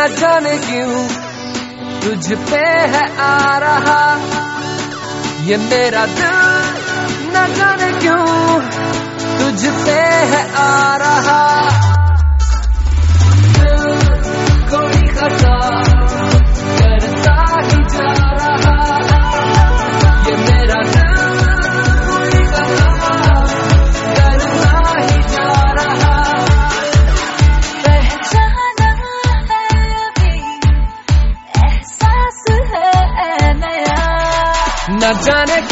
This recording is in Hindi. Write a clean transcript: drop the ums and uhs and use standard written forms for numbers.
न जाने क्यों तुझ पे है आ रहा ये मेरा दिल, न जाने क्यों तुझ पे है आ रहा। दिल कोई खता करता ही जा रहा ये मेरा दिल, कोई खता करता ही जा रहा। पहचाना है अभी एहसास है नया, न जाने